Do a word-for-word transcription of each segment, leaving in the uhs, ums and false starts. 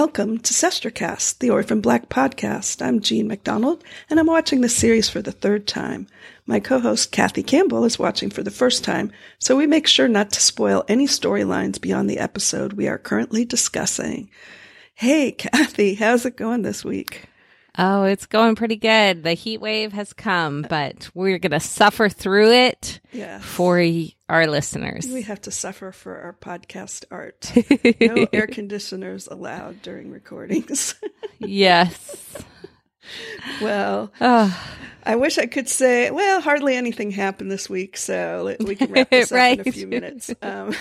Welcome to Sestercast, the Orphan Black podcast. I'm Jean MacDonald, and I'm watching this series for the third time. My co-host, Kathy Campbell, is watching for the first time, so we make sure not to spoil any storylines beyond the episode we are currently discussing. Hey, Kathy, how's it going this week? Oh, it's going pretty good. The heat wave has come, but we're going to suffer through it yes. for our listeners. We have to suffer for our podcast art. No air conditioners allowed during recordings. Yes. Well, oh. I wish I could say, well, hardly anything happened this week, so we can wrap this right. up in a few minutes. Um,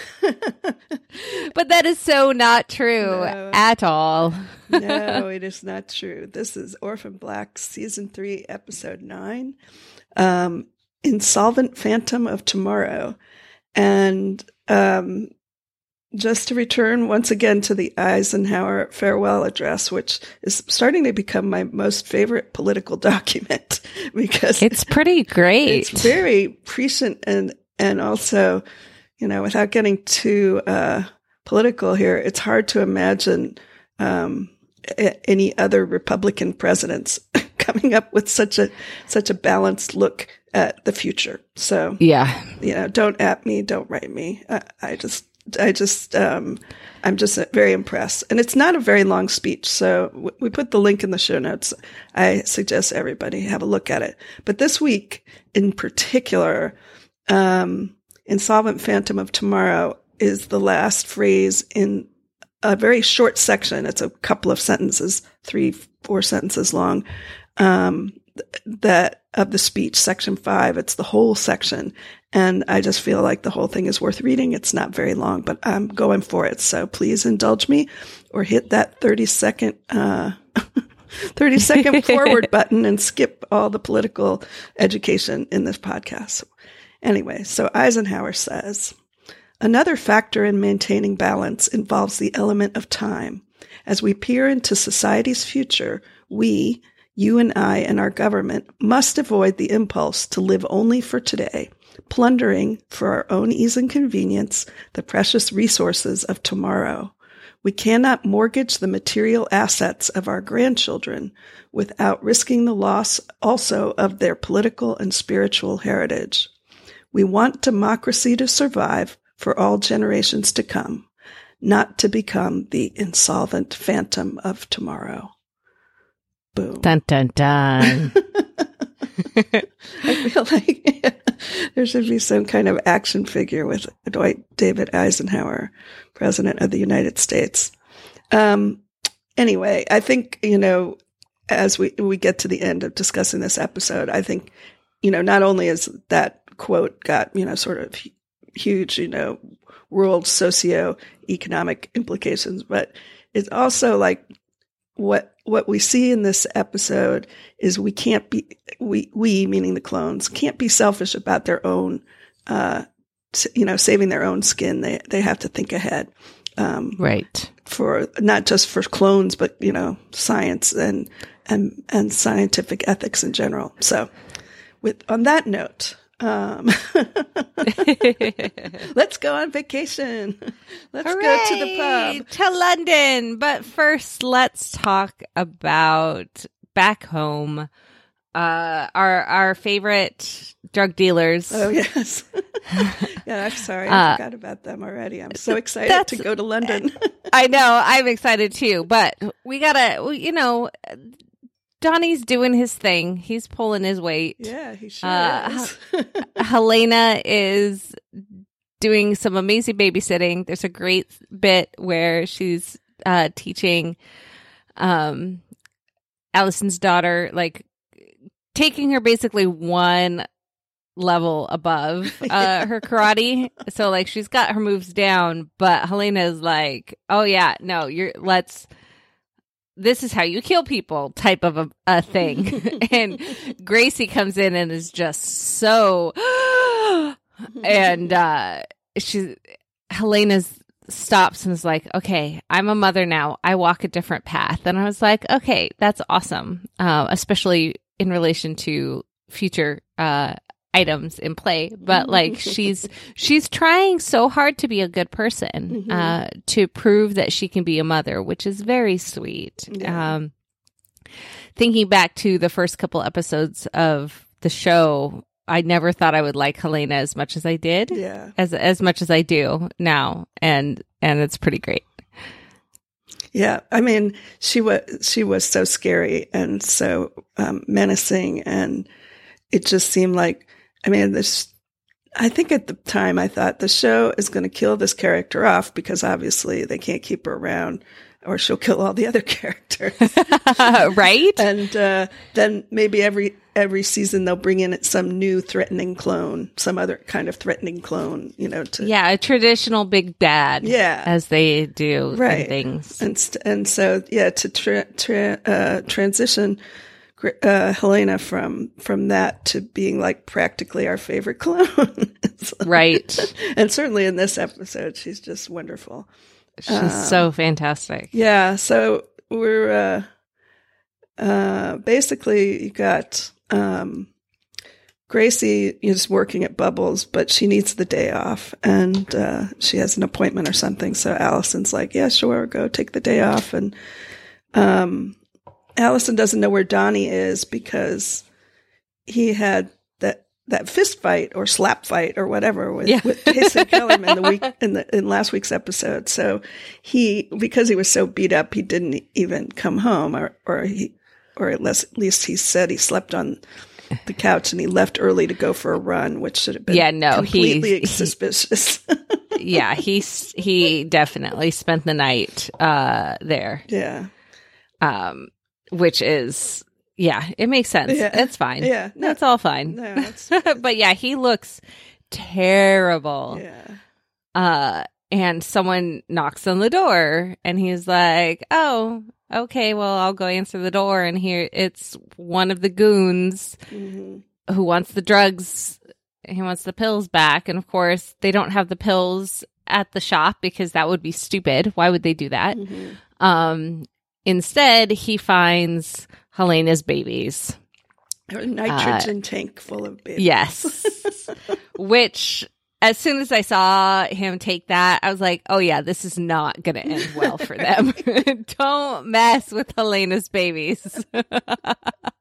but that is so not true no, at all. No, it is not true. This is Orphan Black Season three, Episode nine, um, Insolvent Phantom of Tomorrow. And um, just to return once again to the Eisenhower farewell address, which is starting to become my most favorite political document because it's pretty great. It's very prescient and, and also, you know, without getting too uh, political here, it's hard to imagine um, a- any other Republican presidents coming up with such a such a balanced look at the future. So, yeah, you know, don't at me, don't write me. I, I just. I just, um, I'm just very impressed. And it's not a very long speech, so w- we put the link in the show notes. I suggest everybody have a look at it. But this week, in particular, um, Insolvent Phantom of Tomorrow is the last phrase in a very short section. It's a couple of sentences, three, four sentences long, um, that of the speech, section five. It's the whole section. And I just feel like the whole thing is worth reading. It's not very long, but I'm going for it. So please indulge me or hit that thirty second, uh, thirty second forward button and skip all the political education in this podcast. Anyway, so Eisenhower says, another factor in maintaining balance involves the element of time. As we peer into society's future, we, you and I and our government must avoid the impulse to live only for today, plundering for our own ease and convenience the precious resources of tomorrow. We cannot mortgage the material assets of our grandchildren without risking the loss also of their political and spiritual heritage. We want democracy to survive for all generations to come, not to become the insolvent phantom of tomorrow. Boom. Dun, dun, dun. I feel like there should be some kind of action figure with Dwight David Eisenhower, President of the United States. Um, anyway, I think, you know, as we, we get to the end of discussing this episode, I think, you know, not only is that quote got, you know, sort of huge, you know, world socio-economic implications, but it's also like, What what we see in this episode is we can't be we we meaning the clones can't be selfish about their own uh you know saving their own skin. They they have to think ahead, um, right? For not just for clones, but you know science and and and scientific ethics in general. So, with on that note. Um, let's go on vacation. Let's Hooray! go to the pub. To London. But first, let's talk about back home. Uh, our our favorite drug dealers. Oh, yes. Yeah, I'm sorry. I uh, forgot about them already. I'm so excited to go to London. I know. I'm excited too. But we gotta, you know... Donnie's doing his thing. He's pulling his weight. Yeah, he sure uh, is. Helena is doing some amazing babysitting. There's a great bit where she's uh, teaching um, Allison's daughter, like taking her basically one level above uh, yeah. her karate. So like she's got her moves down, but Helena is like, oh yeah, no, you're let's. This is how you kill people type of a, a thing. And Gracie comes in and is just so, and uh, she, Helena's stops and is like, okay, I'm a mother now. I walk a different path. And I was like, okay, that's awesome. Uh, especially in relation to future uh, items in play, but like she's she's trying so hard to be a good person, mm-hmm. uh, to prove that she can be a mother, which is very sweet. Yeah. Um, thinking back to the first couple episodes of the show, I never thought I would like Helena as much as I did, yeah, as as much as I do now, and and it's pretty great. Yeah, I mean, she was she was so scary and so um, menacing, and it just seemed like, I mean, this. I think at the time I thought the show is going to kill this character off because obviously they can't keep her around, or she'll kill all the other characters, right? And uh, then maybe every every season they'll bring in some new threatening clone, some other kind of threatening clone, you know. To, yeah, a traditional big bad. Yeah, as they do right. things, and st- and so yeah, to tra- tra- uh, transition. Uh, Helena from from that to being like practically our favorite clone, right? And certainly in this episode, she's just wonderful. She's um, so fantastic. Yeah. So we're uh, uh, basically you got um, Gracie is working at Bubbles, but she needs the day off, and uh, she has an appointment or something. So Allison's like, "Yeah, sure, go take the day off," and um. Allison doesn't know where Donnie is because he had that, that fist fight or slap fight or whatever with, yeah. with Jason Kellerman the week in the in last week's episode. So he, because he was so beat up, he didn't even come home, or or he, or at least, at least he said he slept on the couch and he left early to go for a run, which should have been yeah, no, completely he, suspicious. yeah, he he definitely spent the night uh, there. Yeah. Um. Which is, yeah, it makes sense. Yeah. It's fine. Yeah. No, it's all fine. No, it's, but yeah, he looks terrible. Yeah. Uh, and someone knocks on the door and he's like, oh, okay, well, I'll go answer the door. And here it's one of the goons mm-hmm. who wants the drugs. He wants the pills back. And of course, they don't have the pills at the shop because that would be stupid. Why would they do that? Mm-hmm. Um, Instead, he finds Helena's babies. A nitrogen uh, tank full of babies. Yes. Which, as soon as I saw him take that, I was like, oh yeah, this is not going to end well for them. Don't mess with Helena's babies. uh,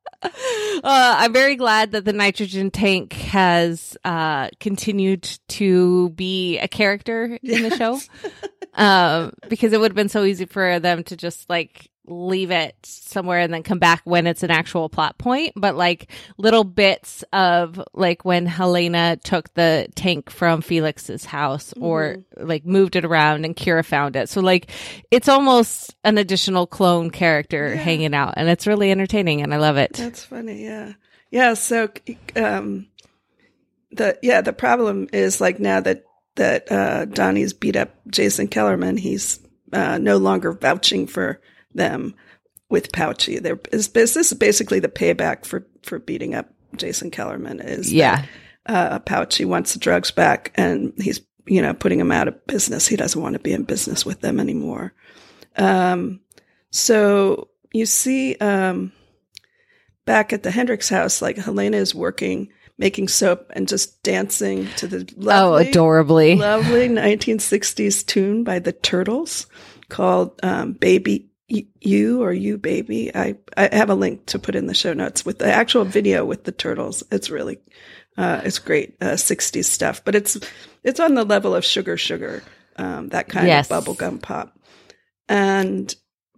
I'm very glad that the nitrogen tank has uh, continued to be a character yes. in the show. um, because it would have been so easy for them to just like leave it somewhere and then come back when it's an actual plot point. But like little bits of like when Helena took the tank from Felix's house or mm-hmm. like moved it around and Kira found it. So like it's almost an additional clone character yeah. hanging out, and it's really entertaining and I love it. That's funny. Yeah. Yeah. So, um, the, yeah, the problem is like now that, that, uh, Donnie's beat up Jason Kellerman, he's, uh, no longer vouching for them with Pouchy. There is this is basically the payback for, for beating up Jason Kellerman is yeah. that, uh, Pouchy wants the drugs back and he's, you know, putting him out of business. He doesn't want to be in business with them anymore. Um, so you see, um, back at the Hendricks house, like Helena is working, making soap and just dancing to the lovely, oh, adorably lovely nineteen sixties tune by the Turtles called um, Baby You or You Baby. I, I have a link to put in the show notes with the actual video with the Turtles. It's really, uh, it's great uh, sixties stuff, but it's it's on the level of Sugar Sugar, um, that kind yes. of bubblegum pop. And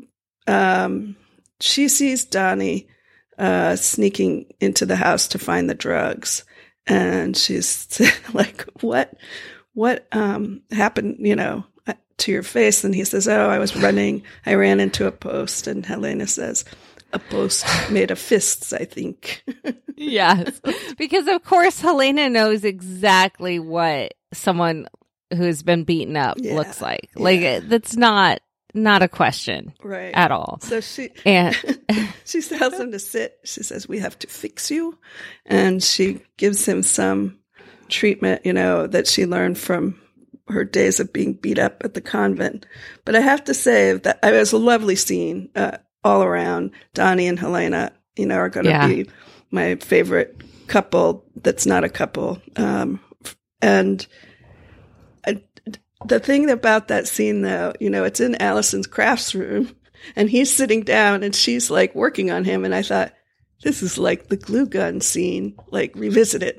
um, she sees Donnie uh, sneaking into the house to find the drugs. And she's like, what, what, um, happened, you know, to your face? And he says, oh, I was running. I ran into a post. And Helena says, a post made of fists, I think. Yes. Because of course, Helena knows exactly what someone who's been beaten up yeah. looks like. Like yeah. that's not, Not a question, right? At all. So she and she tells him to sit. She says, "We have to fix you," and she gives him some treatment, you know, that she learned from her days of being beat up at the convent. But I have to say that it was a lovely scene uh, all around. Donnie and Helena, you know, are going to yeah. be my favorite couple that's not a couple. Um, and I, the thing about that scene, though, you know, it's in Allison's crafts room, and he's sitting down, and she's like working on him. And I thought, this is like the glue gun scene, like revisited.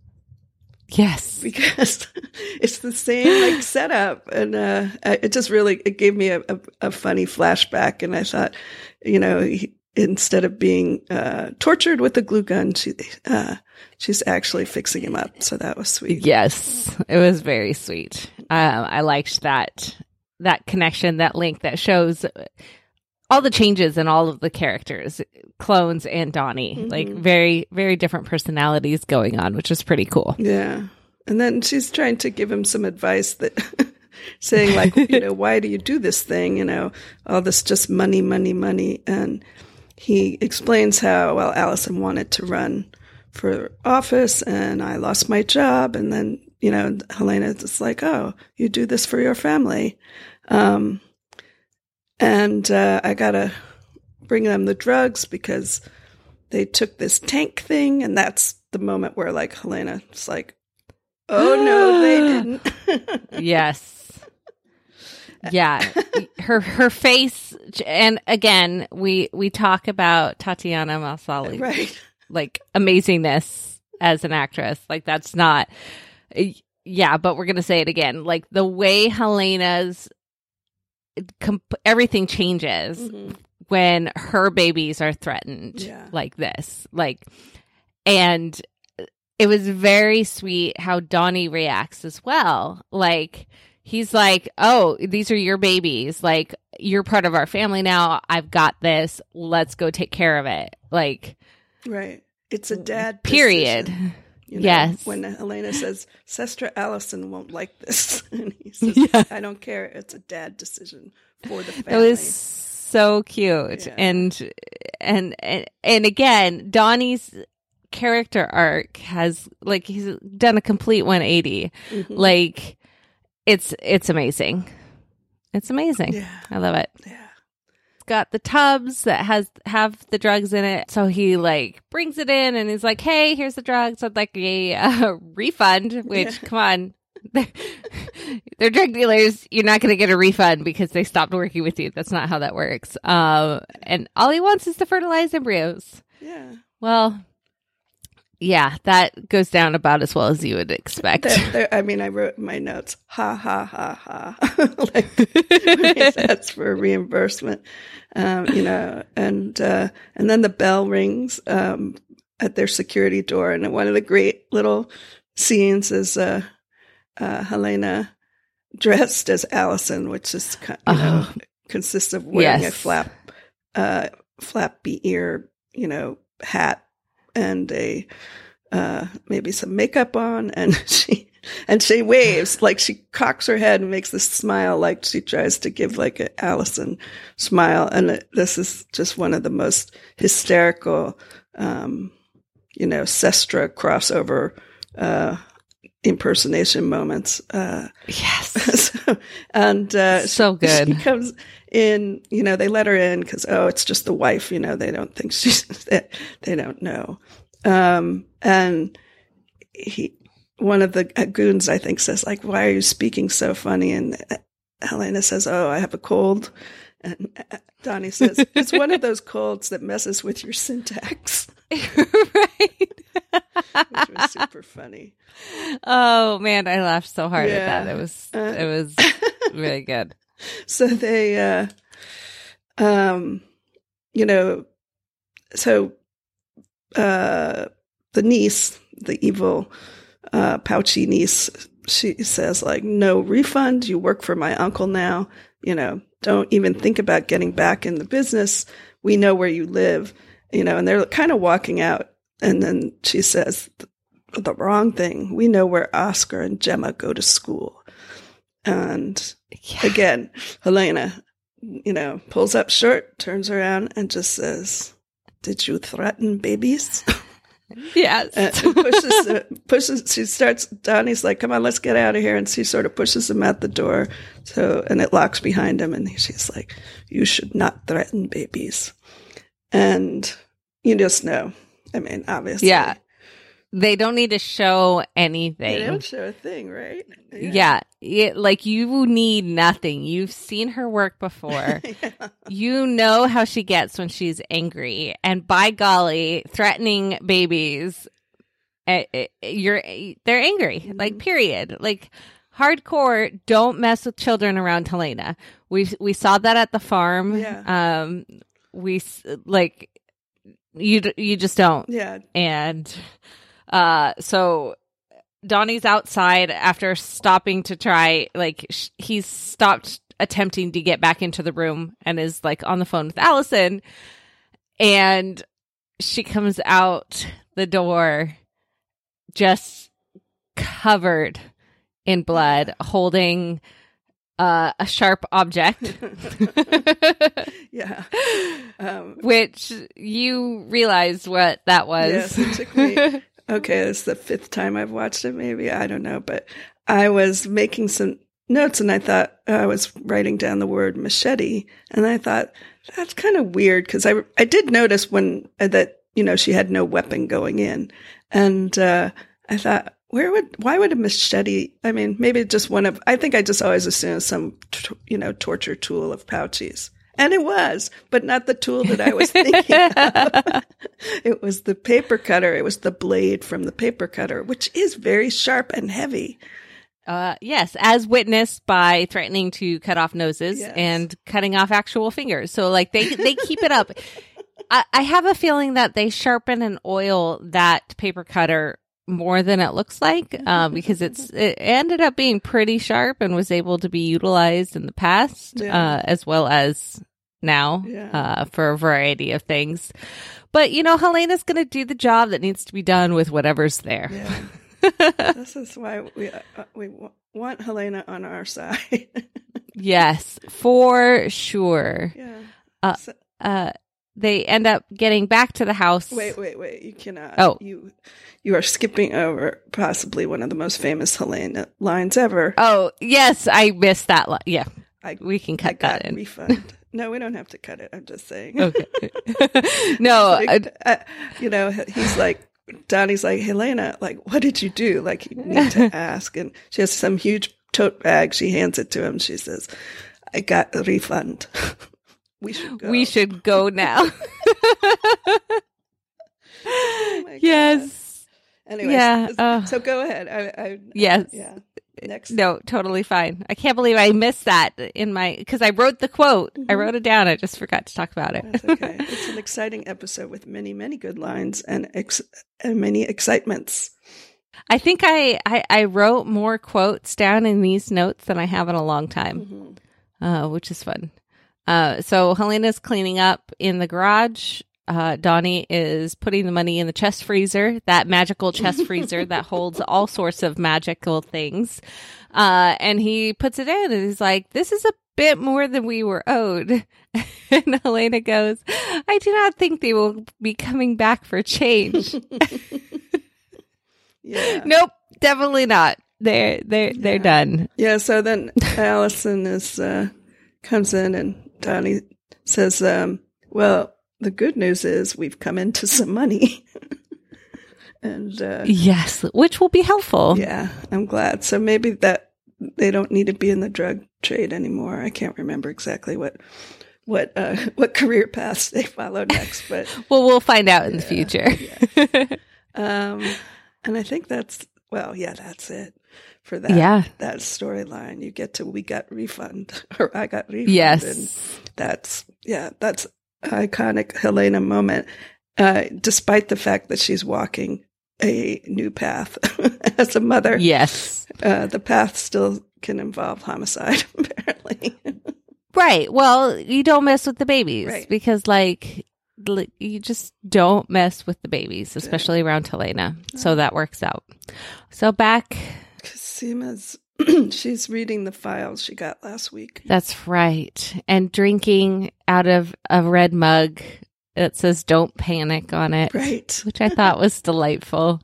Yes, because it's the same like setup, and uh, it just really it gave me a, a, a funny flashback. And I thought, you know, he, instead of being uh, tortured with a glue gun, she uh, she's actually fixing him up. So that was sweet. Yes, it was very sweet. Um, I liked that that connection, that link that shows all the changes in all of the characters, clones and Donnie, mm-hmm. like very, very different personalities going on, which is pretty cool. Yeah. And then she's trying to give him some advice that saying like, you know, why do you do this thing? You know, all this just money, money, money. And he explains how, well, Allison wanted to run for office and I lost my job. And then, you know, Helena is like, oh, you do this for your family. Um, And uh, I got to bring them the drugs because they took this tank thing. And that's the moment where, like, Helena's like, oh, no, they didn't. Yes. Yeah. Her her face. And again, we, we talk about Tatiana Maslany. Right. Like, amazingness as an actress. Like, that's not. Yeah, but we're going to say it again. Like, the way Helena's. Comp- everything changes mm-hmm. when her babies are threatened yeah. like this. Like, and it was very sweet how Donnie reacts as well. Like, he's like, oh, these are your babies. Like, you're part of our family now. I've got this. Let's go take care of it. Like, right. It's a dad period. Decision. You know, yes. When Helena says, Sestra Allison won't like this. And he says, yeah. I don't care. It's a dad decision for the family. It was so cute. Yeah. And, and, and, and again, Donnie's character arc has, like, he's done a complete one eighty. Mm-hmm. Like, it's, it's amazing. It's amazing. Yeah. I love it. Yeah. Got the tubs that has have the drugs in it, so he like brings it in and he's like, hey, here's the drugs. I'd like a uh, refund, which yeah. come on, they're drug dealers, you're not going to get a refund because they stopped working with you. That's not how that works. Um and all he wants is to fertilize embryos. Yeah, well, yeah, that goes down about as well as you would expect. There, there, I mean, I wrote in my notes, ha, ha, ha, ha. Like, that's for reimbursement, um, you know, and uh, and then the bell rings um, at their security door. And one of the great little scenes is uh, uh, Helena dressed as Allison, which is, you know, uh, consists of wearing yes. a flap, uh, flappy ear, you know, hat. And a uh, maybe some makeup on, and she and she waves, like she cocks her head and makes this smile, like she tries to give like an Allison smile. And it, this is just one of the most hysterical, um, you know, Sestra crossover uh, impersonation moments. Uh, yes, so, and uh, so good. She comes in, you know, they let her in because, oh, it's just the wife, you know, they don't think she's, they, they don't know. Um, and he, one of the goons, I think, says, like, why are you speaking so funny? And Helena says, oh, I have a cold. And Donnie says, it's one of those colds that messes with your syntax. Right. Which was super funny. Oh, man, I laughed so hard yeah. at that. It was, uh, it was really good. So they, uh, um, you know, so uh, the niece, the evil, uh, pouchy niece, she says, like, no refund. You work for my uncle now. You know, don't even think about getting back in the business. We know where you live, you know, and they're kind of walking out. And then she says the wrong thing. We know where Oscar and Gemma go to school. And yeah. again, Helena, you know, pulls up short, turns around, and just says, did you threaten babies? Yes. And pushes, uh, pushes, she starts, Donnie's like, come on, let's get out of here. And she sort of pushes him out the door. So, and it locks behind him. And she's like, you should not threaten babies. And you just know, I mean, obviously. Yeah. They don't need to show They anything. don't show a thing, right? Yeah. It, like, you need nothing. You've seen her work before. Yeah. You know how she gets when she's angry. And by golly, threatening babies, uh, uh, you're they're angry. Mhm. Like, period. Like, hardcore, don't mess with children around Helena. We we saw that at the farm. Yeah. Um, we, s- like, you d- you just don't. Yeah. And uh, so Donnie's outside after stopping to try, like, sh- he's stopped attempting to get back into the room and is, like, on the phone with Allison. And she comes out the door just covered in blood, holding uh, a sharp object. Yeah. Um, Which you realized what that was. Yes, it took me. Okay, it's the fifth time I've watched it, maybe. I don't know. But I was making some notes and I thought I was writing down the word machete. And I thought, that's kind of weird because I, I did notice when uh, that, you know, she had no weapon going in. And uh, I thought, where would, why would a machete, I mean, maybe just one of, I think I just always assumed some, t- you know, torture tool of Pouchy's. And it was, but not the tool that I was thinking of. It was the paper cutter. It was the blade from the paper cutter, which is very sharp and heavy. Uh, yes, as witnessed by threatening to cut off noses Yes. and cutting off actual fingers. So, like, they they keep it up. I, I have a feeling that they sharpen and oil that paper cutter more than it looks like, um, because it's it ended up being pretty sharp and was able to be utilized in the past, Yeah. uh, as well as now, Yeah. uh, for a variety of things. But, you know, Helena's going to do the job that needs to be done with whatever's there. Yeah. This is why we uh, we w- want Helena on our side. Yes, for sure. Yeah. Uh, So- Uh, they end up getting back to the house. wait, wait, wait! You cannot. Oh. you you are skipping over possibly one of the most famous Helena lines ever. Oh, yes, I missed that. Li- yeah, I we can I cut got that in. refund. No, we don't have to cut it. I'm just saying. Okay. No, I, Like, uh, you know, he's like, Donnie's like, Helena, like, what did you do? Like, you need to ask. And she has some huge tote bag. She hands it to him. She says, I got a refund. We should go. we should go now. Oh my God. Yes. Anyway, Yeah, so, uh, so go ahead. I, I, Yes. Yeah. Next. No, totally fine. I can't believe I missed that in my, because I wrote the quote. I wrote it down. I just forgot to talk about it. That's okay. It's an exciting episode with many, many good lines and, ex- and many excitements. I think I, I, I wrote more quotes down in these notes than I have in a long time, Mhm. uh, which is fun. Uh, so Helena's cleaning up in the garage. Uh, Donnie is putting the money in the chest freezer, that magical chest freezer that holds all sorts of magical things. Uh, and he puts it in and he's like, this is a bit more than we were owed. And Helena goes, I do not think they will be coming back for change. Yeah. Nope, definitely not. They're, they're, they're Yeah. done. Yeah. So then Allison is, uh, comes in and Donnie says, um, well, the good news is we've come into some money. And, uh, Yes, which will be helpful. yeah, I'm glad. So maybe that they don't need to be in the drug trade anymore. I can't remember exactly what, what, uh, what career paths they follow next, but, Well, we'll find out in the future. um, and I think that's, well, yeah, that's it for that, Yeah. that storyline. You get to, we got refund or I got refund. Yes. And that's, yeah, that's iconic Helena moment, uh, despite the fact that she's walking a new path as a mother. Yes. Uh, the path still can involve homicide, apparently. Right. Well, you don't mess with the babies Right. because, like, l- you just don't mess with the babies, especially around Helena. So that works out. So back. Casima's, she's reading the files she got last week. That's right. And drinking out of a red mug that says "Don't panic" on it, Right. which I thought was delightful.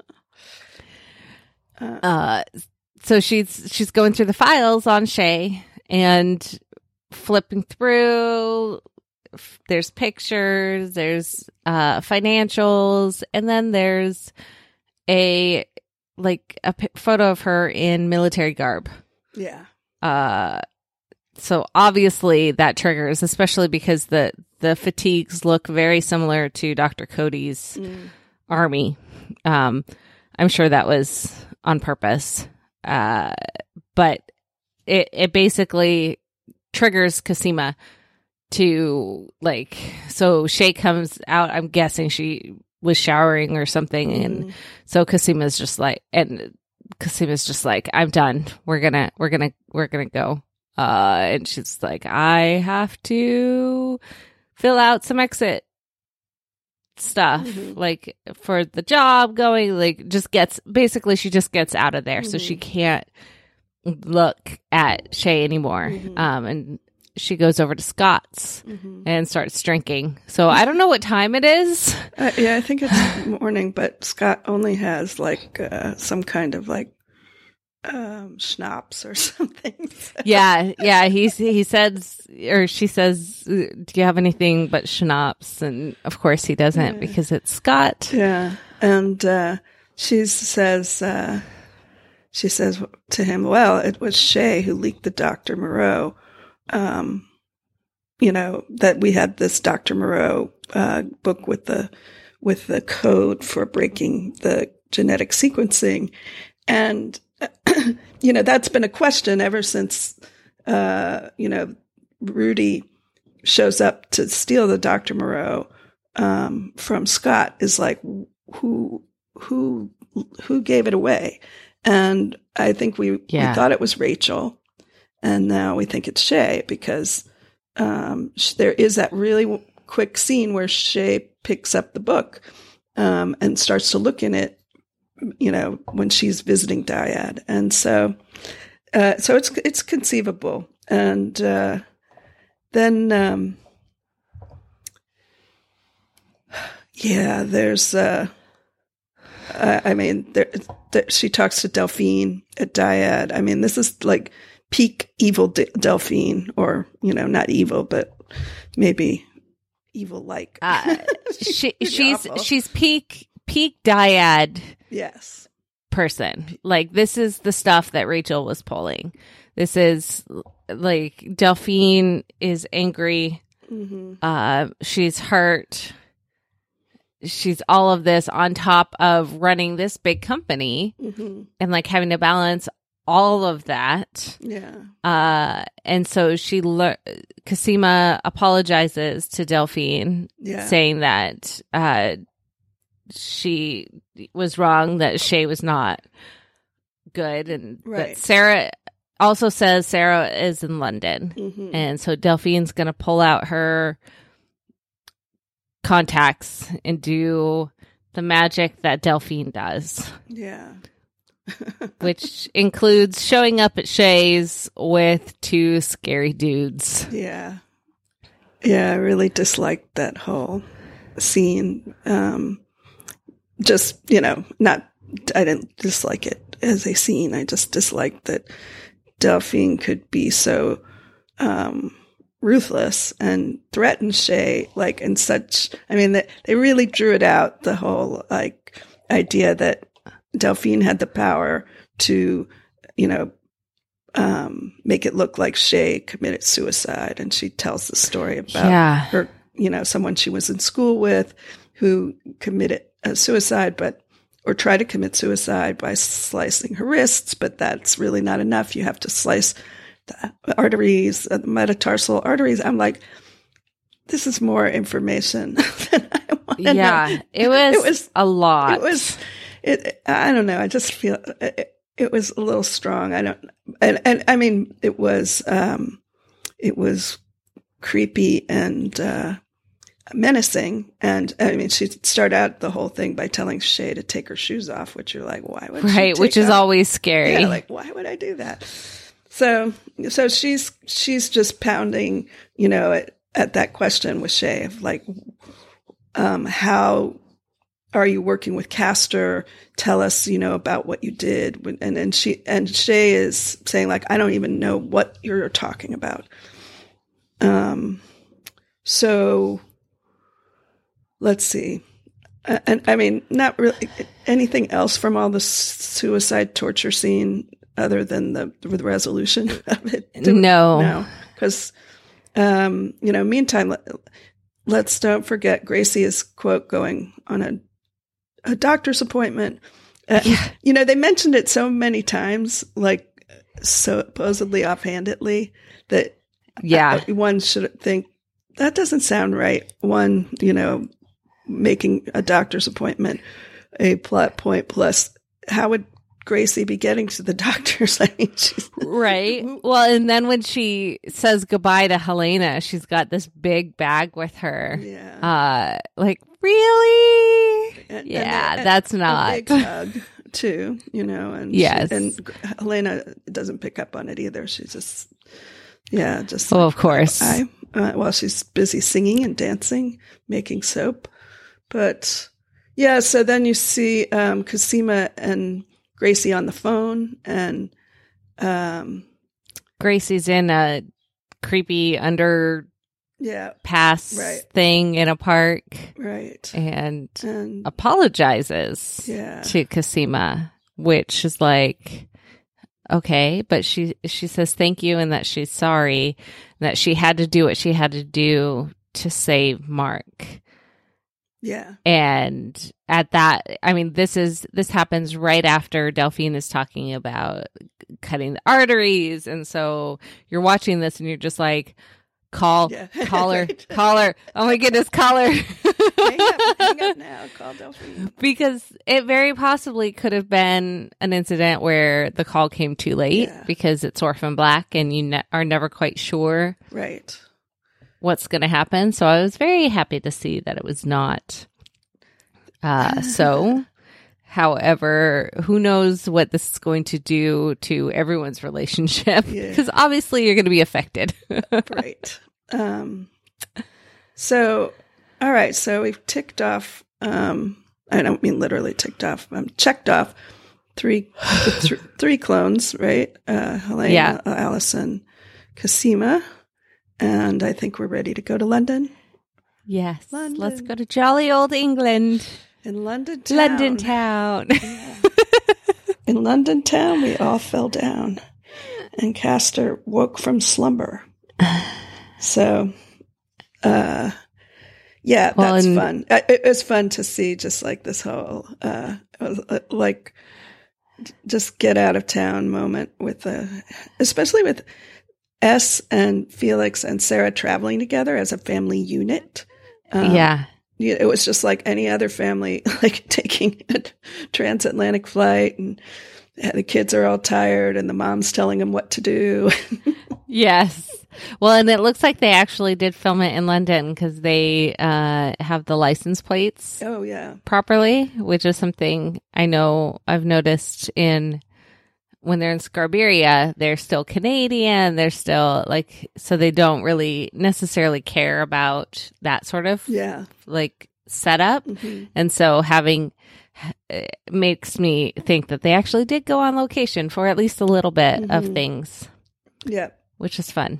Uh, Uh, so she's she's going through the files on Shay and flipping through. F- There's pictures, there's uh, financials, and then there's a like a p- photo of her in military garb. Yeah. Uh, so obviously that triggers, especially because the the fatigues look very similar to Doctor Cody's mm. army. Um, I'm sure that was on purpose. Uh, but it it basically triggers Cosima to like. So Shay comes out. I'm guessing she was showering or something, mm. and so Cosima's just like, and Cosima's just like, I'm done. We're gonna, we're gonna, we're gonna go. Uh, and she's like, I have to fill out some exit stuff, mm-hmm. like for the job going, like just gets, basically she just gets out of there. Mm-hmm. So she can't look at Shay anymore. Mm-hmm. Um, and she goes over to Scott's mm-hmm. and starts drinking. So I don't know what time it is. Uh, yeah, I think it's morning, but Scott only has like uh, some kind of like um, schnapps or something. So. Yeah, yeah. He he says, or she says, "Do you have anything but schnapps?" And of course he doesn't, yeah. because it's Scott. Yeah, and uh, she says, uh, she says to him, "Well, it was Shay who leaked the Doctor Moreau." Um, you know, that we had this Doctor Moreau uh, book with the with the code for breaking the genetic sequencing, and you know that's been a question ever since uh, you know Rudy shows up to steal the Doctor Moreau um, from Scott. Is like who who who gave it away, and I think we, yeah. we thought it was Rachel. And now we think it's Shay because um, there is that really w- quick scene where Shay picks up the book um, and starts to look in it, you know, when she's visiting Dyad. And so uh, so it's it's conceivable. And uh, then, um, yeah, there's, uh, I, I mean, there, there, she talks to Delphine at Dyad. I mean, this is like peak evil De- Delphine, or, you know, not evil, but maybe evil-like. Uh, she, she's awful. she's peak peak Dyad. Yes. Person. Like, this is the stuff that Rachel was pulling. This is like Delphine is angry. Mm-hmm. Uh, she's hurt. She's all of this on top of running this big company, mm-hmm. and like having to balance all of that. Yeah. Uh, and so she, le- Cosima apologizes to Delphine, yeah. saying that uh, she was wrong, that Shay was not good. And right. that Sarah also says Sarah is in London. Mm-hmm. And so Delphine's going to pull out her contacts and do the magic that Delphine does. Yeah. Which includes showing up at Shay's with two scary dudes. Yeah. Yeah, I really disliked that whole scene. Um, just, you know, not, I didn't dislike it as a scene. I just disliked that Delphine could be so um, ruthless and threaten Shay, like, in such, I mean, they, they really drew it out, the whole, like, idea that Delphine had the power to, you know, um, make it look like Shay committed suicide. And she tells the story about yeah. her, you know, someone she was in school with who committed a suicide, but, or tried to commit suicide by slicing her wrists, but that's really not enough. You have to slice the arteries, the metatarsal arteries. I'm like, this is more information than I want to yeah, know. It was, it was a lot. It was, It, I don't know. I just feel it, it was a little strong. I don't, and, and I mean, it was, um, it was creepy and, uh, menacing. And I mean, she started out the whole thing by telling Shay to take her shoes off, which you're like, why would she right? take Which is off? always scary. Yeah, like, why would I do that? So, so she's, she's just pounding, you know, at, at that question with Shay of like, um, how, are you working with Castor? Tell us, you know, about what you did. And and she and Shay is saying like, I don't even know what you're talking about. Um, so let's see. Uh, and I mean, not really anything else from all the suicide torture scene other than the, the resolution of it. No. No. Because, um, you know, meantime, let, let's don't forget Gracie is, quote, going on a, a doctor's appointment. Uh, Yeah. You know, they mentioned it so many times, like supposedly offhandedly, that Yeah. uh, one should think, that doesn't sound right. One, you know, making a doctor's appointment a plot point, plus how would Gracie be getting to the doctors? I mean, she's Right. Well, and then when she says goodbye to Helena, she's got this big bag with her. yeah, Uh, like, really? And- yeah, and a- that's a not. big hug too, you know, and she- Yes. and Helena doesn't pick up on it either. She's just, yeah, just Well, like, of course. I, uh, while she's busy singing and dancing, making soap, but yeah. So then you see um, Cosima and Gracie on the phone, and um, Gracie's in a creepy underpass yeah, Right. thing in a park right, and and apologizes yeah, to Cosima, which is like, okay, but she she says thank you and that she's sorry, that she had to do what she had to do to save Mark. yeah, And at that, I mean, this is this happens right after Delphine is talking about cutting the arteries, and so you're watching this and you're just like, call, yeah. call her, Right. call her. Oh my goodness, call her. hang up, hang up now. Call Delphine. Because it very possibly could have been an incident where the call came too late Yeah. because it's Orphan Black and you ne- are never quite sure Right. what's going to happen. So I was very happy to see that it was not uh, so. However, who knows what this is going to do to everyone's relationship? Yeah. Because obviously you're going to be affected. Right. Um, so, all right. So we've ticked off, um, I don't mean literally ticked off, um, checked off three, th- three clones, right? Uh, Helena, Yeah. Allison, Cosima. And I think we're ready to go to London. Yes. London. Let's go to jolly old England. In London town. London town. In London town, we all fell down, and Castor woke from slumber. So, uh, yeah, Well, that's and- fun. Uh, It was fun to see just like this whole, uh, uh, like, just get out of town moment with, uh, especially with S and Felix and Sarah traveling together as a family unit. Um, yeah. Yeah, it was just like any other family, like taking a transatlantic flight, and the kids are all tired, and the mom's telling them what to do. Yes. Well, and it looks like they actually did film it in London because they uh, have the license plates Oh yeah, properly, which is something I know I've noticed in when they're in Scarberia, they're still Canadian. They're still like, so they don't really necessarily care about that sort of yeah, like setup. hmm And so having uh, makes me think that they actually did go on location for at least a little bit of Mhm. things, yeah, which is fun.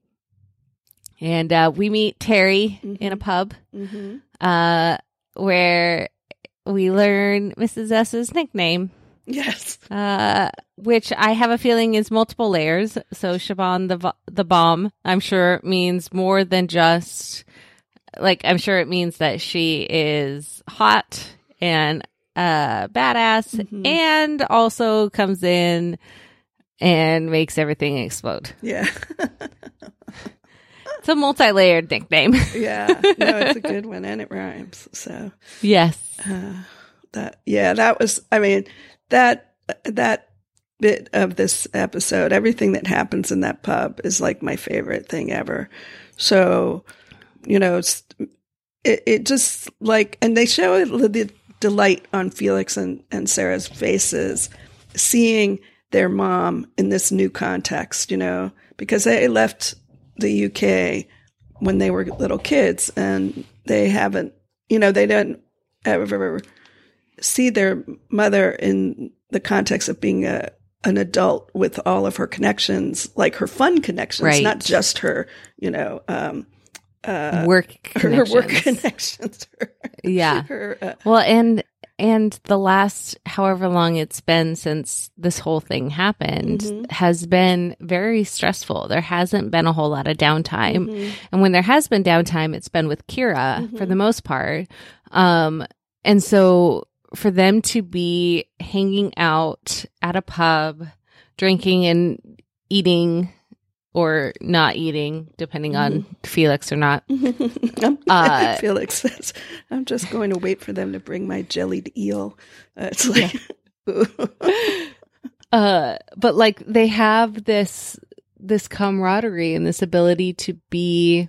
And uh, we meet Terry Mhm. in a pub hmm uh, where we learn Missus S's nickname, yes, uh, which I have a feeling is multiple layers. So Shaban the vo- the bomb, I'm sure means more than just like I'm sure it means that she is hot and uh, badass, Mhm. and also comes in and makes everything explode. yeah, It's a multi-layered nickname. yeah. No, it's a good one, and it rhymes. So Yes. uh, that, yeah, that was. I mean, that that bit of this episode, everything that happens in that pub is like my favorite thing ever. So, you know, it's, it, it just like, and they show the delight on Felix and, and Sarah's faces, seeing their mom in this new context, you know, because they left the U K when they were little kids, and they haven't, you know, they didn't ever see their mother in the context of being a an adult with all of her connections, like her fun connections, Right. not just her, you know, um, uh, work her connections. work connections. Her, yeah. Her, uh, well, and and the last however long it's been since this whole thing happened mm-hmm. has been very stressful. There hasn't been a whole lot of downtime. Mm-hmm. And when there has been downtime, it's been with Kira mm-hmm. for the most part. Um, and so for them to be hanging out at a pub, drinking and eating or not eating, depending on mm-hmm. Felix or not. uh, Felix says, I'm just going to wait for them to bring my jellied eel. Uh, it's like, yeah. uh, but like they have this, this camaraderie and this ability to be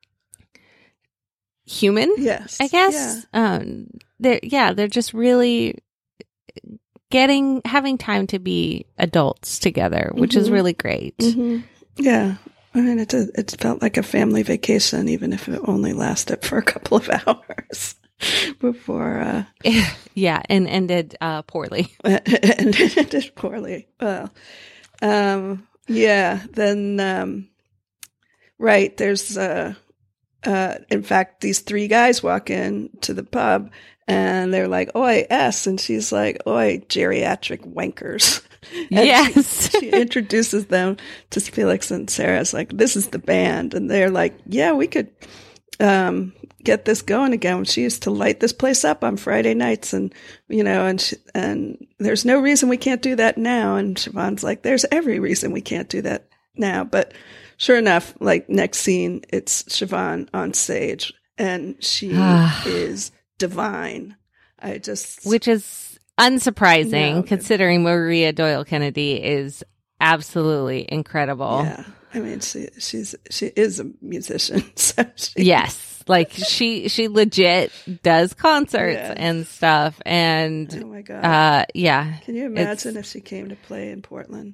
human. Yes. I guess. Yeah. Um, they're, yeah, they're just really getting, having time to be adults together, which mm-hmm. is really great. Mm-hmm. Yeah. I mean, it, it felt like a family vacation, even if it only lasted for a couple of hours before. Uh, yeah, and ended uh, poorly. and ended poorly. Well, um, yeah, then, um, right, there's, uh, uh, in fact, these three guys walk in to the pub and they're like, oi, S. And she's like, oi, geriatric wankers. And yes. She, she introduces them to Felix and Sarah's like, this is the band. And they're like, yeah, we could um, get this going again. She used to light this place up on Friday nights. And, you know, and she, and there's no reason we can't do that now. And Siobhan's like, there's every reason we can't do that now. But sure enough, like next scene, it's Siobhan on stage and she is divine. I just. Which is unsurprising, no, considering Maria Doyle Kennedy is absolutely incredible. Yeah, I mean, she she's she is a musician. So she, yes, like she she legit does concerts yeah. and stuff. And oh my god, uh, yeah, can you imagine if she came to play in Portland?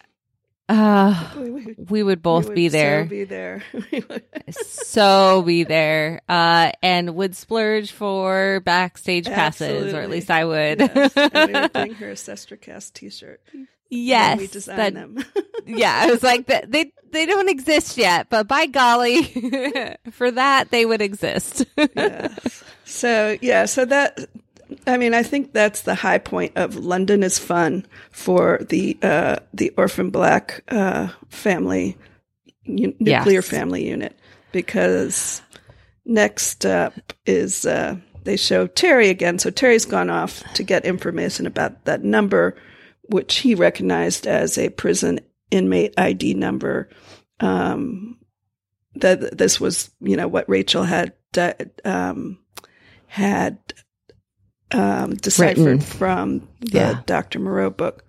Uh, we, we, we would both we would be there. So be there. so be there. Uh, and would splurge for backstage Absolutely. passes, or at least I would. Yes. And we would bring her a Sestracast t-shirt. Yes. We designed that, them. yeah. I was like, they, they don't exist yet, but by golly, for that, they would exist. Yes. So, yeah, so that, I mean, I think that's the high point of London is Fun for the uh, the Orphan Black uh, family, u- nuclear yes. family unit, because next up is uh, they show Terry again. So Terry's gone off to get information about that number, which he recognized as a prison inmate I D number. Um, that this was, you know, what Rachel had uh, um, had. Um, deciphered Written. from the yeah. Doctor Moreau book,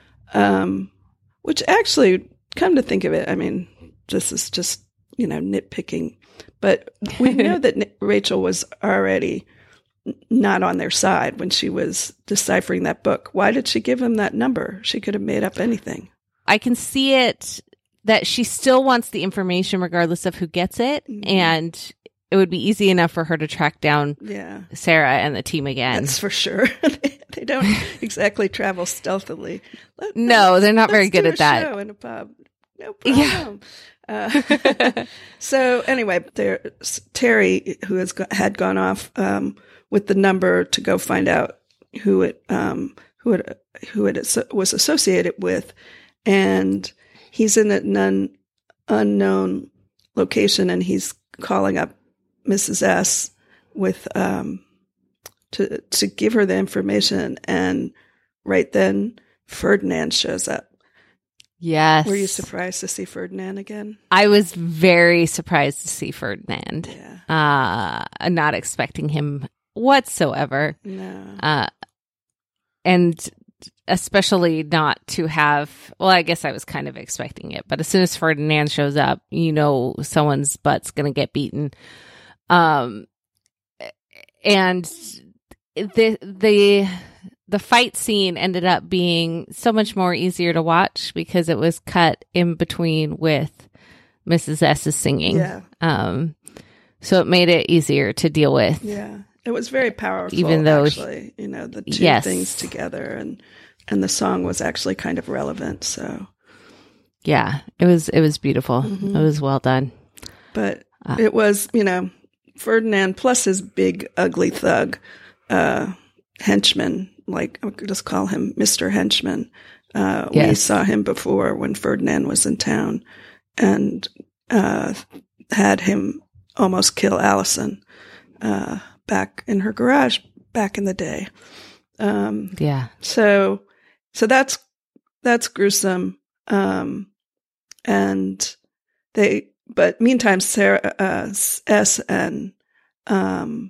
um, which actually, come to think of it, I mean, this is just, you know, nitpicking, but we know that Rachel was already not on their side when she was deciphering that book. Why did she give him that number? She could have made up anything. I can see it that she still wants the information regardless of who gets it, mm-hmm. and it would be easy enough for her to track down yeah. Sarah and the team again. That's for sure. They don't exactly travel stealthily. Let, no, they're not very good do at a that. Show in a pub. No problem. Yeah. Uh, so anyway, there, Terry, who has go, had gone off um, with the number to go find out who it um, who it who it was associated with, and he's in an un, unknown location, and he's calling up Missus S with um to to give her the information, and right then Ferdinand shows up. Yes. Were you surprised to see Ferdinand again? I was very surprised to see Ferdinand. Yeah. Uh not expecting him whatsoever. No. Uh and especially not to have, well, I guess I was kind of expecting it, but as soon as Ferdinand shows up, you know someone's butt's going to get beaten. Um, and the, the, the fight scene ended up being so much more easier to watch because it was cut in between with Missus S's singing. Yeah. Um, so it made it easier to deal with. Yeah. It was very powerful, even though actually, you know, the two yes. things together, and, and the song was actually kind of relevant. So yeah, it was, it was beautiful. Mm-hmm. It was well done. But uh, it was, you know, Ferdinand plus his big, ugly thug uh, henchman, like I could just call him Mister Henchman. Uh, yes. We saw him before when Ferdinand was in town and uh, had him almost kill Allison uh, back in her garage back in the day. Um, yeah. So, so that's, that's gruesome. Um, and they, but meantime, Sarah, uh, S and, um,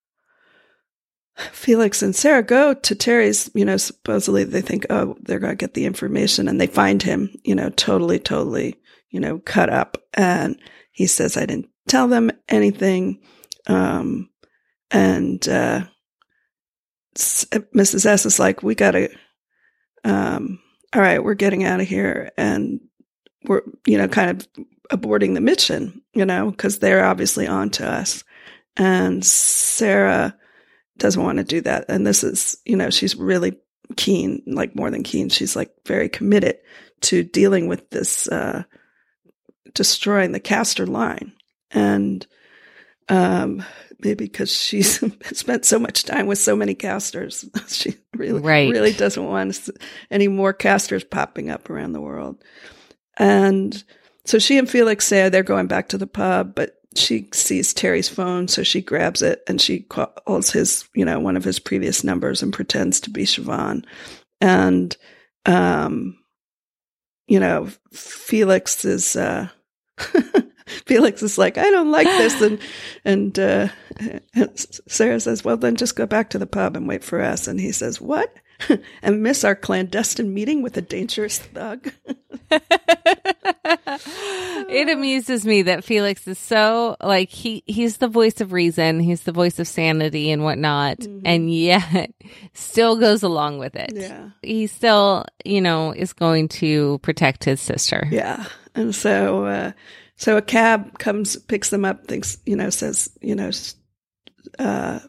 Felix and Sarah go to Terry's, you know, supposedly they think, oh, they're going to get the information, and they find him, you know, totally, totally, you know, cut up. And he says, I didn't tell them anything. Um, and, uh, Missus S is like, we got to, um, all right, we're getting out of here. And we're, you know, kind of aborting the mission, you know, because they're obviously on to us. And Sarah doesn't want to do that. And this is, you know, she's really keen, like more than keen. She's like very committed to dealing with this, uh, destroying the Castor line. And, um, maybe because she's spent so much time with so many casters, she really, right. really doesn't want any more casters popping up around the world. And so she and Felix say they're going back to the pub, but she sees Terry's phone, so she grabs it and she calls his, you know, one of his previous numbers and pretends to be Siobhan. And, um, you know, Felix is, uh, Felix is like, I don't like this. And, and, uh, Sarah says, well, then just go back to the pub and wait for us. And he says, what? And miss our clandestine meeting with a dangerous thug. It amuses me that Felix is so like he he's the voice of reason, he's the voice of sanity and whatnot, mm-hmm. and yet still goes along with it. Yeah, he still, you know, is going to protect his sister. Yeah, and so uh, so a cab comes, picks them up, thinks, you know, says, you know, uh,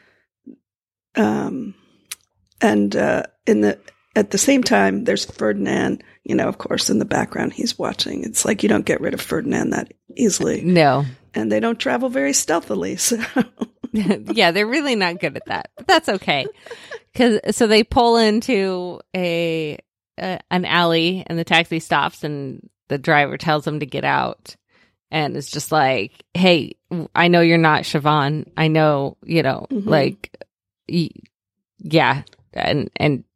um. And uh, in the at the same time, there's Ferdinand, you know, of course, in the background, he's watching. It's like you don't get rid of Ferdinand that easily. No. And they don't travel very stealthily. So yeah, they're really not good at that. But that's okay. Cause, so they pull into a, a an alley and the taxi stops and the driver tells them to get out. And it's just like, hey, I know you're not Siobhan. I know, you know, mm-hmm. like, y- yeah. And, and,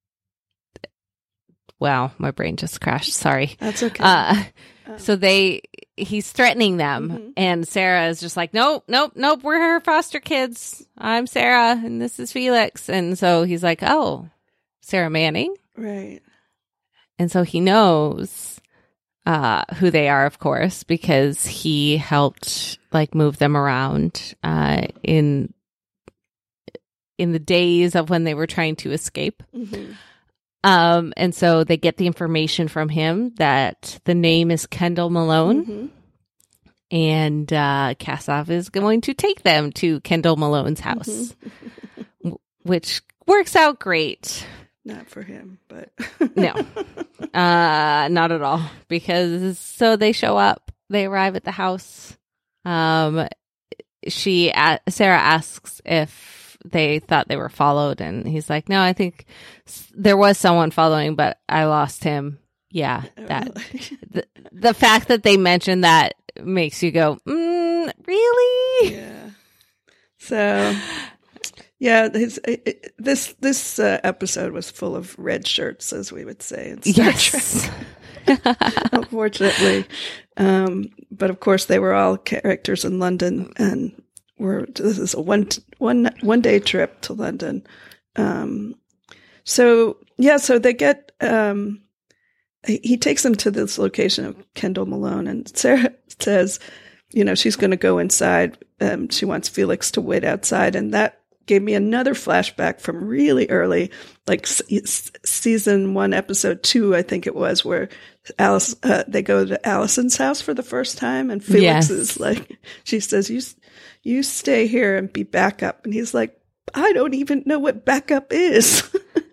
wow, my brain just crashed. Sorry. That's okay. Uh, oh. So they, he's threatening them, mm-hmm. and Sarah is just like, nope, nope, nope, we're her foster kids. I'm Sarah, and this is Felix. And so he's like, oh, Sarah Manning? Right. And so he knows uh, who they are, of course, because he helped, like, move them around uh, in in the days of when they were trying to escape. Mm-hmm. Um, and so they get the information from him that the name is Kendall Malone. Mm-hmm. And uh, Kassav is going to take them to Kendall Malone's house, mm-hmm. w- which works out great. Not for him, but... no, uh, not at all. Because so they show up, they arrive at the house. Um, she, uh, Sarah asks if they thought they were followed, and he's like, no, I think s- there was someone following, but I lost him. Yeah, that the, the fact that they mentioned that makes you go, mm, really? Yeah. So, yeah, his, it, this this uh, episode was full of red shirts, as we would say in Star yes. Trek. Unfortunately, um, but of course they were all characters in London, and we're this is a one one one day trip to London. Um, so yeah, so they get. Um, He takes them to this location of Kendall Malone, and Sarah says, you know, she's going to go inside. Um, she wants Felix to wait outside. And that gave me another flashback from really early, like s- season one, episode two, I think it was, where Alice, uh, they go to Allison's house for the first time. And Felix yes. is like, she says, you, you stay here and be backup. And he's like, I don't even know what backup is.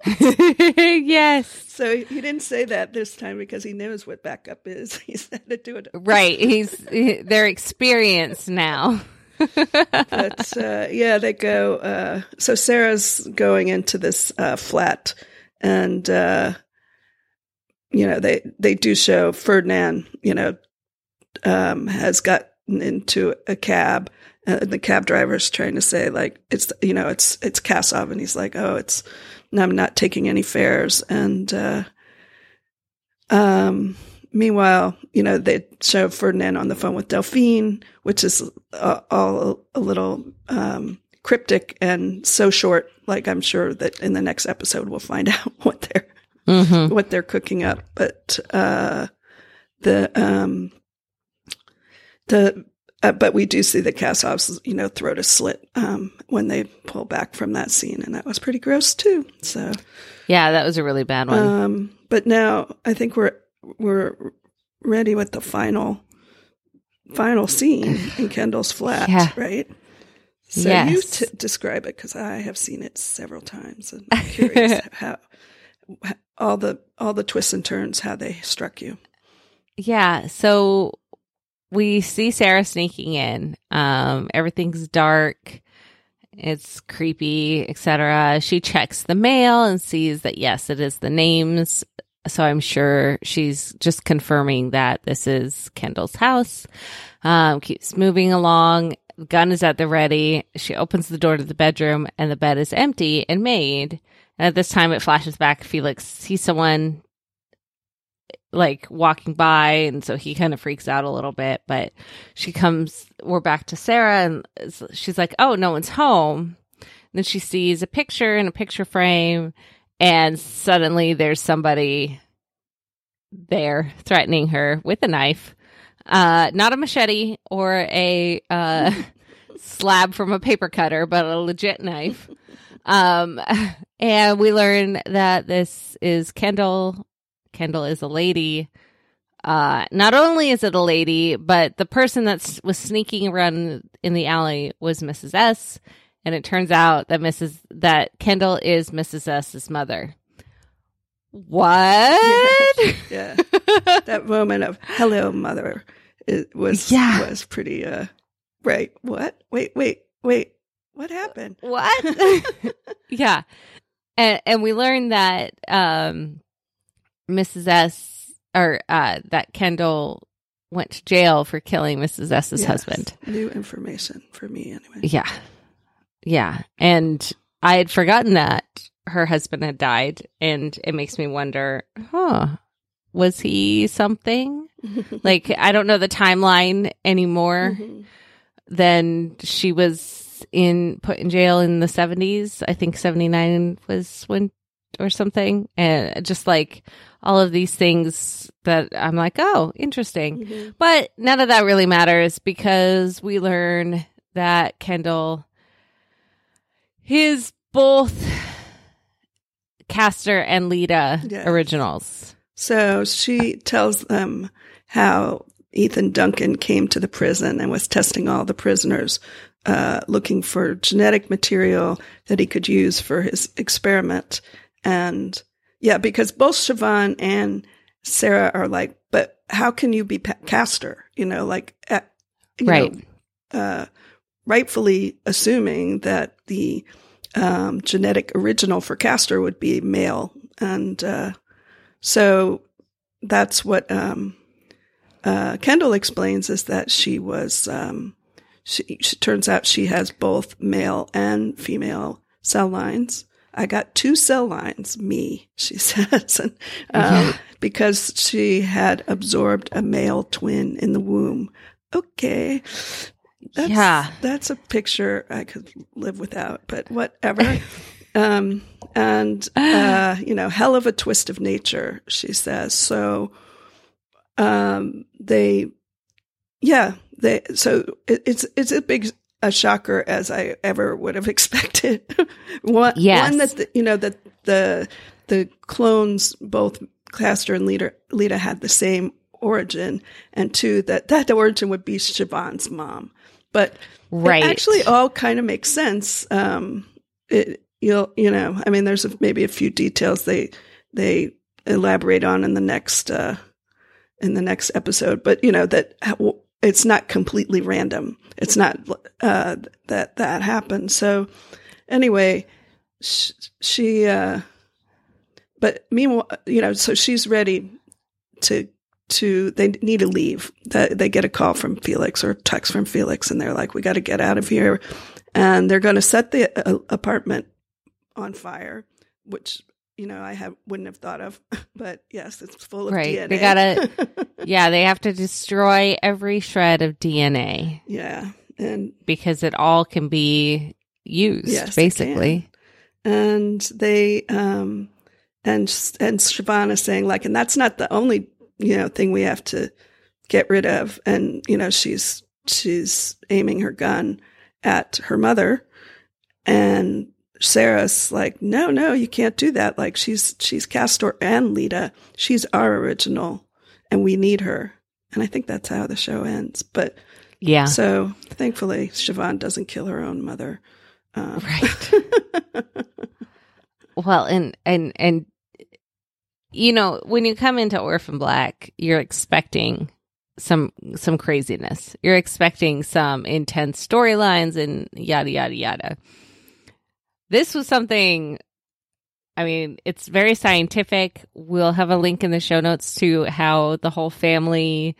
Yes. So he didn't say that this time because he knows what backup is. He said to do it. Right. He's they're experienced now. But uh, yeah, they go. Uh, so Sarah's going into this uh, flat, and uh, you know they they do show Ferdinand. You know, um, has gotten into a cab. Uh, the cab driver's trying to say like it's you know it's it's Kasov, and he's like, oh, it's I'm not taking any fares, and uh, um. Meanwhile, you know, they show Ferdinand on the phone with Delphine, which is uh, all a little um, cryptic and so short. Like I'm sure that in the next episode we'll find out what they're mm-hmm. what they're cooking up. But uh, the um, the uh, but we do see the Kasov's, you know, throat is slit um, when they pull back from that scene, and that was pretty gross too. So yeah, that was a really bad one. Um, but now I think we're. We're ready with the final final scene in Kendall's flat, yeah. right? So yes. you t- describe it because I have seen it several times, and I'm curious how all the all the twists and turns how they struck you. Yeah, so we see Sarah sneaking in. Um, everything's dark. It's creepy, et cetera. She checks the mail and sees that yes, it is the names. So I'm sure she's just confirming that this is Kendall's house. Um, keeps moving along. Gun is at the ready. She opens the door to the bedroom, and the bed is empty and made. And at this time, it flashes back. Felix sees someone like walking by, and so he kind of freaks out a little bit. But she comes. We're back to Sarah, and she's like, "Oh, no one's home." And then she sees a picture in a picture frame. And suddenly there's somebody there threatening her with a knife, uh, not a machete or a uh, slab from a paper cutter, but a legit knife. Um, and we learn that this is Kendall. Kendall is a lady. Uh, not only is it a lady, but the person that was sneaking around in the alley was Missus S. And it turns out that Missus that Kendall is Missus S's mother. What? Yeah. That moment of "hello, mother" it was yeah. was pretty. Uh, right? What? Wait, wait, wait. What happened? What? Yeah, and and we learned that um, Missus S or uh, that Kendall went to jail for killing Missus S's yes. husband. New information for me, anyway. Yeah. Yeah, and I had forgotten that her husband had died, and it makes me wonder, huh, was he something? Like, I don't know the timeline anymore. Mm-hmm. Then she was in put in jail in the seventies. I think seventy-nine was when, or something. And just like all of these things that I'm like, oh, interesting. Mm-hmm. But none of that really matters because we learn that Kendall... His both Castor and Lita yes. originals. So she tells them how Ethan Duncan came to the prison and was testing all the prisoners, uh, looking for genetic material that he could use for his experiment. And yeah, because both Siobhan and Sarah are like, but how can you be pa- Castor? You know, like, uh, you right. know, uh, rightfully assuming that the um, genetic original for Castor would be male. And uh, so that's what um, uh, Kendall explains is that she was, um, she, she turns out she has both male and female cell lines. I got two cell lines, me, she says, and, um, yeah. because she had absorbed a male twin in the womb. Okay. That's, yeah. that's a picture I could live without, but whatever. um, and, uh, you know, hell of a twist of nature, she says. So, um, they, yeah, they, so it, it's, it's a big, a shocker as I ever would have expected. one, yes. one that, the, you know, that the, the clones, both Castor and Lita, Lita had the same origin, and two, that that origin would be Siobhan's mom. But right. it actually all kind of makes sense. Um, it, you'll, you know, I mean, there's a, maybe a few details they, they elaborate on in the next, uh, in the next episode, but you know, that it's not completely random. It's not, uh, that, that happened. So anyway, she, she uh, but meanwhile, you know, so she's ready to, to, they need to leave. That they get a call from Felix or a text from Felix, and they're like, we got to get out of here. And they're going to set the uh, apartment on fire, which, you know, I have, wouldn't have thought of, but yes, it's full of right. D N A. They gotta, yeah, they have to destroy every shred of D N A. Yeah. And because it all can be used, yes, basically. And they, um, and, and Siobhan is saying like, and that's not the only, you know, thing we have to get rid of. And, you know, she's, she's aiming her gun at her mother, and Sarah's like, no, no, you can't do that. Like she's, she's Castor and Lita. She's our original and we need her. And I think that's how the show ends. But yeah, so thankfully Siobhan doesn't kill her own mother. Um, right. Well, and, and, and, you know, when you come into Orphan Black, you're expecting some, some craziness. You're expecting some intense storylines and yada, yada, yada. This was something, I mean, it's very scientific. We'll have a link in the show notes to how the whole family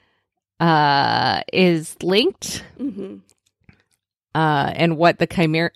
uh, is linked, mm-hmm. uh, and what the chimera,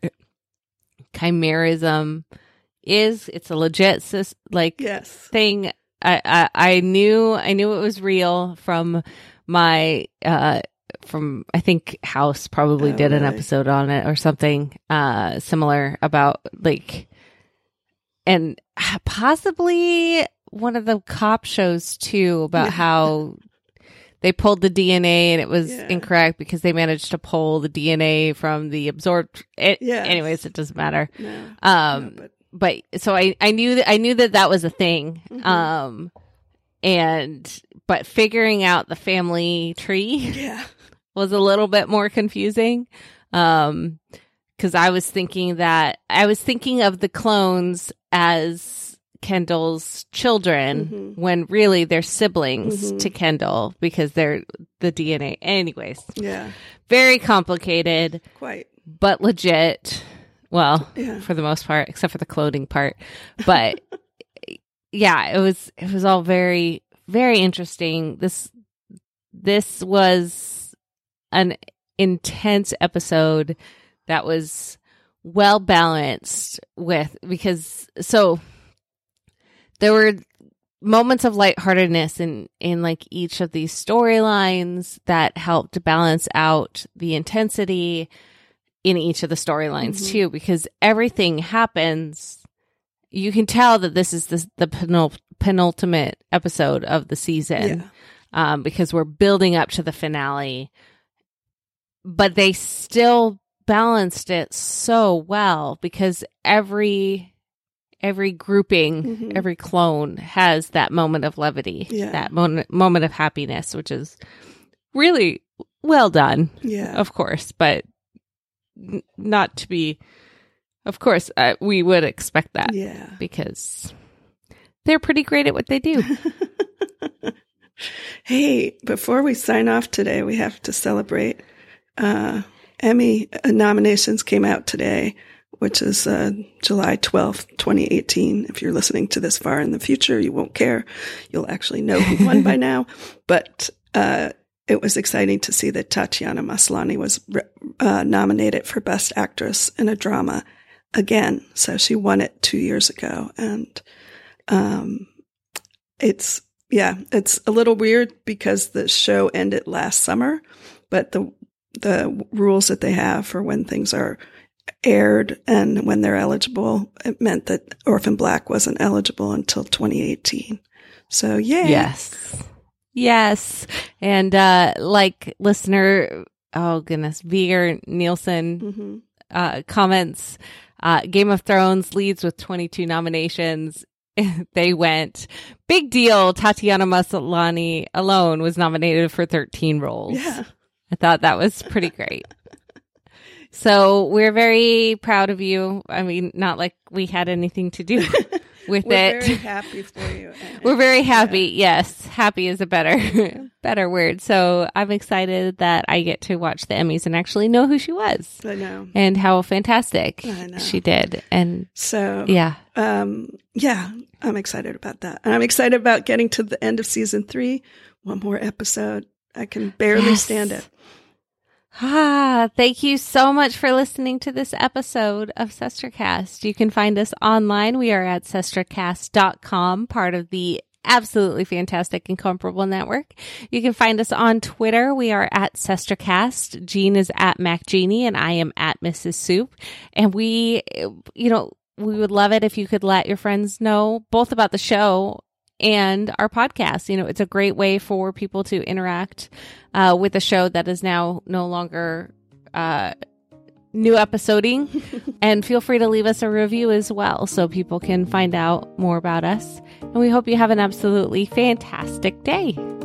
chimerism is. It's a legit like yes. thing. I, I I knew I knew it was real from my uh from I think House probably oh, did an really? episode on it or something uh similar about like, and possibly one of the cop shows too about yeah. how they pulled the D N A and it was yeah. incorrect because they managed to pull the D N A from the absorbed. It, yes. Anyways, it doesn't matter. No, um, no, but but so I, I knew that I knew that that was a thing. Mm-hmm. Um, and but figuring out the family tree yeah. was a little bit more confusing. Um, because I was thinking that I was thinking of the clones as Kendall's children mm-hmm. when really they're siblings mm-hmm. to Kendall because they're the D N A. Anyways, yeah, very complicated, quite, but legit. Well, yeah. for the most part, except for the clothing part. But yeah, it was it was all very, very interesting. This this was an intense episode that was well balanced with, because so there were moments of lightheartedness in, in like each of these storylines that helped balance out the intensity in each of the storylines mm-hmm. too, because everything happens. You can tell that this is the, the penul- penultimate episode of the season yeah. um, because we're building up to the finale, but they still balanced it so well because every every grouping, mm-hmm. every clone has that moment of levity, yeah. that moment moment of happiness, which is really well done. Yeah, of course, but n- not to be. Of course, uh, we would expect that. Yeah, because they're pretty great at what they do. Hey, before we sign off today, we have to celebrate. Uh, Emmy nominations came out today, which is uh, July twelfth, twenty eighteen. If you're listening to this far in the future, you won't care. You'll actually know who won by now. But uh, it was exciting to see that Tatiana Maslany was uh, nominated for Best Actress in a Drama again. So she won it two years ago. And um, it's, yeah, it's a little weird because the show ended last summer, but the the rules that they have for when things are aired and when they're eligible, it meant that Orphan Black wasn't eligible until twenty eighteen. So, yay. Yes. Yes. And uh, like listener, oh goodness, Veer Nielsen mm-hmm. uh, comments, uh, Game of Thrones leads with twenty-two nominations. They went, big deal. Tatiana Maslany alone was nominated for thirteen roles. Yeah. I thought that was pretty great. So we're very proud of you. I mean, not like we had anything to do with We're it. very happy for you. We're very happy. Yeah. Yes. Happy is a better, better word. So I'm excited that I get to watch the Emmys and actually know who she was. I know. And how fantastic I know. she did. And so, yeah. Um, yeah, I'm excited about that. And I'm excited about getting to the end of season three. One more episode. I can barely Yes. stand it. Ah, thank you so much for listening to this episode of SestraCast. You can find us online. We are at sestracast dot com, part of the absolutely fantastic Incomparable Network. You can find us on Twitter. We are at SestraCast. Jean is at MacGenie, and I am at Missus Soup. And we, you know, we would love it if you could let your friends know both about the show and our podcast. You know, it's a great way for people to interact uh, with the show that is now no longer uh, new episoding. And feel free to leave us a review as well so people can find out more about us. And we hope you have an absolutely fantastic day.